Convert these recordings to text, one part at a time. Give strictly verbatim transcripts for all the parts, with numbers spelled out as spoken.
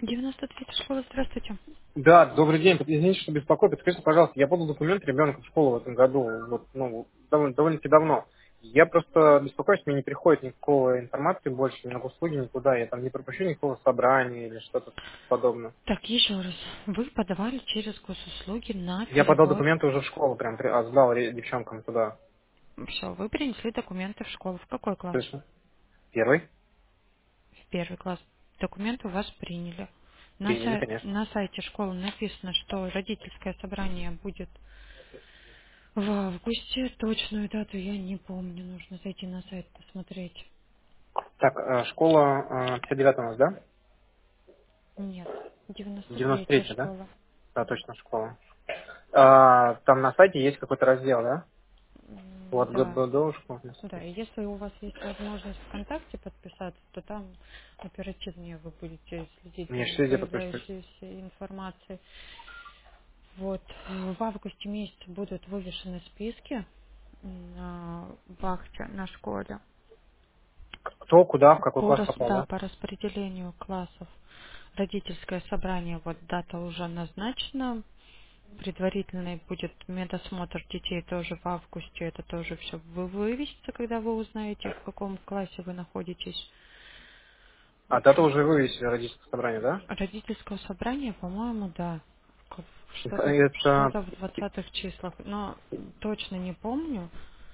девяносто три школа, здравствуйте. Да, добрый день. Извините, что беспокою. Подскажите, пожалуйста, я подал документ ребенка в школу в этом году, вот, ну, довольно, довольно-таки давно. Я просто беспокоюсь, мне не приходит никакой информации больше, ни на услуги, никуда. Я там не пропущу никакого собрания или что-то подобное. Так, еще раз. Вы подавали через госуслуги на Я подал перевод. документы уже в школу, прям при- а, сдал ре- девчонкам туда. Все, вы принесли документы в школу. В какой класс? Слышно? Первый? В первый класс. Документы у вас приняли. На, Приняли, сай- конечно. на сайте школы написано, что родительское собрание будет в августе. Точную дату я не помню. Нужно зайти на сайт посмотреть. Так, э, школа э, пятьдесят девять у нас, да? Нет. девяносто девяносто третья третья, да? школа. Да, точно, школа. А, там на сайте есть какой-то раздел, да? М, Вот, Да. ГБДО школа. Да, и если у вас есть возможность ВКонтакте подписаться, то там оперативнее вы будете следить Мне за же везде подписывать. появляющейся информацией. Вот. В августе месяце будут вывешены списки на вахте, на школе. Кто, куда, в какой По, класс рас- попал, да, да? по распределению классов родительское собрание, вот дата уже назначена. Предварительный будет медосмотр детей тоже в августе. Это тоже все вы вывесится, когда вы узнаете, в каком классе вы находитесь. В А дату общем, уже вывесили родительское собрание, да? родительского собрания, по-моему, да. Как- Что-то Это, что-то в двадцатых числах. Но точно не помню.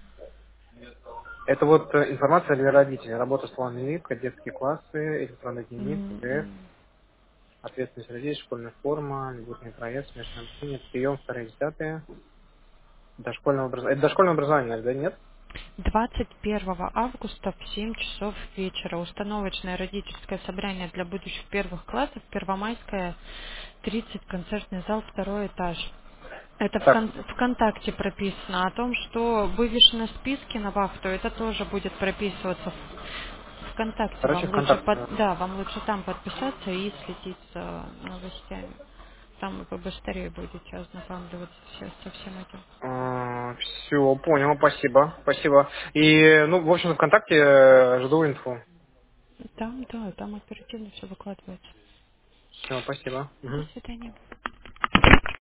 это вот э, информация для родителей. Работа с планом языка, детские классы, электронный дневник, М, пи ди эф, м. ответственность родителей, школьная форма, льготный проезд, смешанное обучение, прием, вторые, десятые, дошкольное образование. Это дошкольное образование, да, нет? двадцать первого августа в семь часов вечера установочное родительское собрание для будущих первых классов, Первомайская, тридцать, концертный зал, второй этаж. Это в Так, кон- ВКонтакте прописано. О том, что вывешены списки на вахту, это тоже будет прописываться в ВКонтакте. короче, Вам лучше, ВКонтакте. под- да, вам лучше там подписаться и следить за новостями. Там вы быстрее будете ознакомливаться все- со всем этим. Все, понял, спасибо, спасибо. И, ну, в общем, ВКонтакте э, жду инфу. Там, да, там оперативно все выкладывается. Все, спасибо. До Мгм. свидания.